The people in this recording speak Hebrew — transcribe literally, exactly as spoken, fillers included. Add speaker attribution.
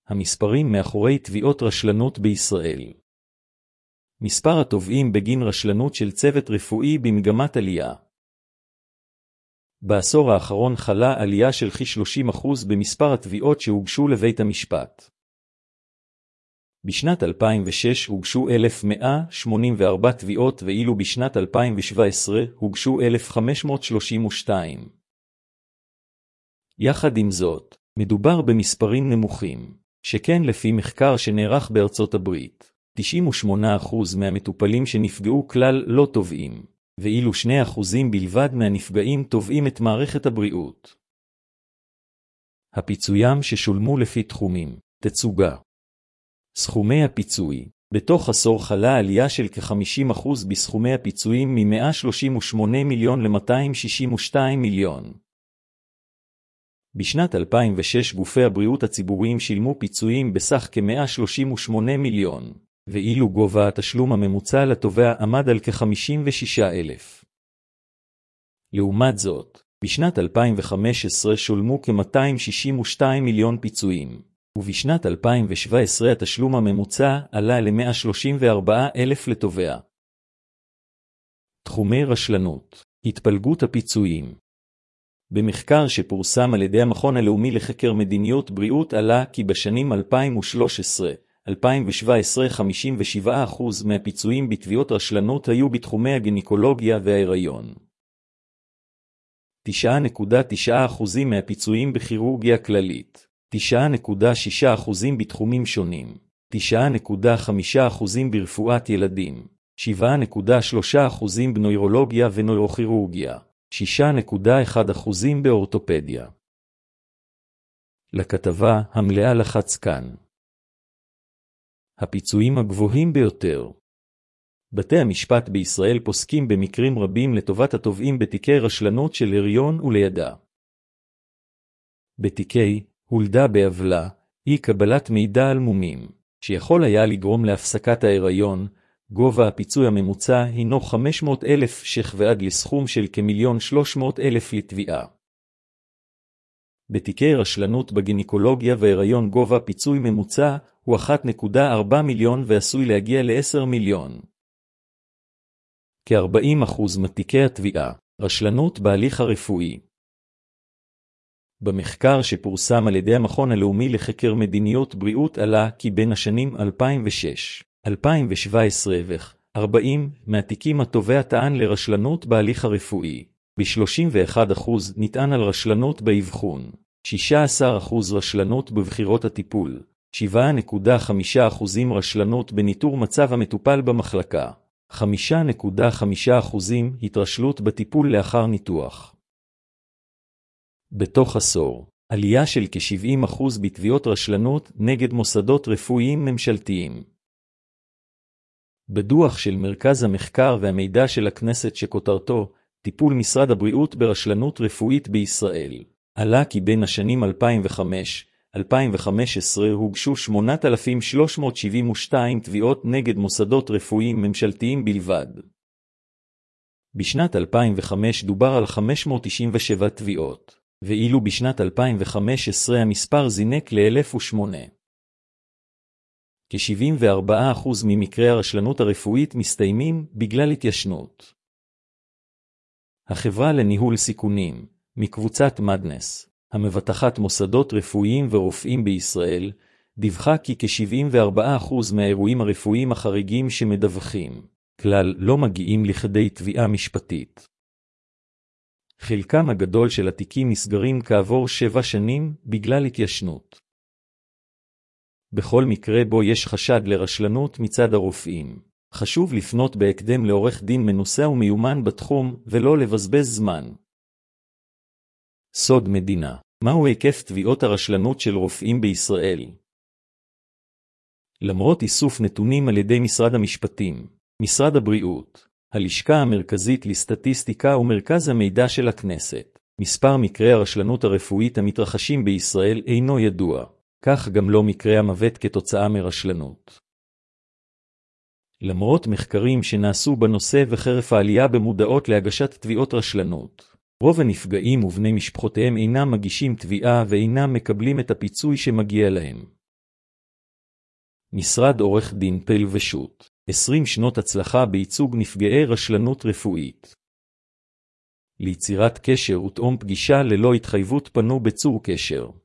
Speaker 1: המספרים מאחורי תביעות רשלנות בישראל. מספר התובעים בגין רשלנות של צוות רפואי במגמת עלייה. בעשור האחרון חלה עלייה של כ-שלושים אחוז במספר התביעות שהוגשו לבית המשפט. בשנת אלפיים ושש הוגשו אלף מאה שמונים וארבע תביעות, ואילו בשנת אלפיים שבע עשרה הוגשו אלף חמש מאות שלושים ושתיים. יחד עם זאת, מדובר במספרים נמוכים, שכן לפי מחקר שנערך בארצות הברית, תשעים ושמונה אחוז מהמטופלים שנפגעו כלל לא תובעים, ואילו שני אחוזים בלבד מהנפגעים תובעים את מערכת הבריאות. הפיצויים ששולמו לפי תחומים, תצוגה. סכומי הפיצוי. בתוך עשור חלה עלייה של כ-חמישים אחוז בסכומי הפיצויים מ-מאה שלושים ושמונה מיליון ל-מאתיים שישים ושתיים מיליון. בשנת אלפיים ושש גופי הבריאות הציבוריים שילמו פיצויים בסך כ-מאה שלושים ושמונה מיליון, ואילו גובה התשלום הממוצע לתובע עמד על כ-חמישים ושישה אלף. לעומת זאת, בשנת אלפיים וחמש עשרה שולמו כ-מאתיים שישים ושתיים מיליון פיצויים, ובשנת אלפיים שבע עשרה התשלום הממוצע עלה ל-מאה שלושים וארבעה אלף לתובע. תחומי רשלנות, התפלגות הפיצויים. במחקר שפורסם על ידי המכון הלאומי לחקר מדיניות בריאות עלה כי בשנים אלפיים ושלוש עשרה אלפיים שבע עשרה חמישים ושבעה אחוז מהפיצויים בתביעות רשלנות היו בתחומי הגינקולוגיה וההיריון. תשע נקודה תשע אחוז מהפיצויים בכירורגיה כללית, תשע נקודה שש אחוז בתחומים שונים, תשע נקודה חמש אחוז ברפואת ילדים, שבע נקודה שלוש אחוז בנוירולוגיה ונוירוכירורגיה, שש נקודה אחת אחוז באורתופדיה. לכתבה המלאה לחץ כאן. הפיצויים הגבוהים ביותר. בתי המשפט בישראל פוסקים במקרים רבים לטובת התובעים בתיקי רשלנות של הריון ולידה. בתיקי הולדה בעוולה, אי קבלת מידע על מומים, שיכול היה לגרום להפסקת ההיריון, גובה הפיצוי הממוצע הינו חמש מאות אלף ש"ח ועד לסכום של כמיליון שלוש מאות אלף לתביעה. בתיקי רשלנות בגינקולוגיה והיריון גובה פיצוי ממוצע הוא אחת נקודה ארבע מיליון ועשוי להגיע ל-עשרה מיליון. כ-ארבעים אחוז מתיקי התביעה, רשלנות בהליך הרפואי. במחקר שפורסם על ידי המכון הלאומי לחקר מדיניות בריאות עלה כי בין השנים אלפיים ושש אלפיים שבע עשרה ו-ארבעים מהתיקים התובע טען לרשלנות בהליך הרפואי. ב-שלושים ואחד אחוז נטען על רשלנות באבחון, שישה עשר אחוז רשלנות בבחירות הטיפול, שבע נקודה חמש אחוז רשלנות בניטור מצב המטופל במחלקה, חמש נקודה חמש אחוז התרשלות בטיפול לאחר ניתוח. בתוך עשור, עלייה של כ-שבעים אחוז בתביעות רשלנות נגד מוסדות רפואיים ממשלתיים. בדוח של מרכז המחקר והמידע של הכנסת שכותרתו, טיפול משרד הבריאות ברשלנות רפואית בישראל, עלה כי בין השנים אלפיים וחמש אלפיים וחמש עשרה הוגשו שמונת אלפים שלוש מאות שבעים ושתיים תביעות נגד מוסדות רפואיים ממשלתיים בלבד. בשנת אלפיים וחמש דובר על חמש מאות תשעים ושבע תביעות, ואילו בשנת אלפיים וחמש עשרה המספר זינק ל-אלף ושמונה. כ-שבעים וארבעה אחוז ממקרי הרשלנות הרפואית מסתיימים בגלל התיישנות. החברה לניהול סיכונים, מקבוצת מדנס, המבטחת מוסדות רפואיים ורופאים בישראל, דיווחה כי כ-שבעים וארבעה אחוז מהאירועים הרפואיים החריגים שמדווחים, כלל לא מגיעים לכדי תביעה משפטית. חלקם הגדול של התיקים נסגרים כעבור שבע שנים בגלל התיישנות. בכל מקרה בו יש חשד לרשלנות מצד הרופאים, חשוב לפנות בהקדם לעורך דין מנוסה ומיומן בתחום ולא לבזבז זמן. סוד מדינה. מהו היקף תביעות הרשלנות של רופאים בישראל? למרות איסוף נתונים על ידי משרד המשפטים, משרד הבריאות, הלשכה המרכזית לסטטיסטיקה ומרכז המידע של הכנסת, מספר מקרי הרשלנות הרפואית המתרחשים בישראל אינו ידוע, כך גם לא מקרי המוות כתוצאה מרשלנות. למרות מחקרים שנעשו בנושא וחרף העלייה במודעות להגשת תביעות רשלנות, רוב הנפגעים ובני משפחותיהם אינם מגישים תביעה ואינם מקבלים את הפיצוי שמגיע להם. משרד עורך דין פל ושות' עשרים שנות הצלחה בייצוג נפגעי רשלנות רפואית. ליצירת קשר ותאום פגישה ללא התחייבות פנו בצור קשר.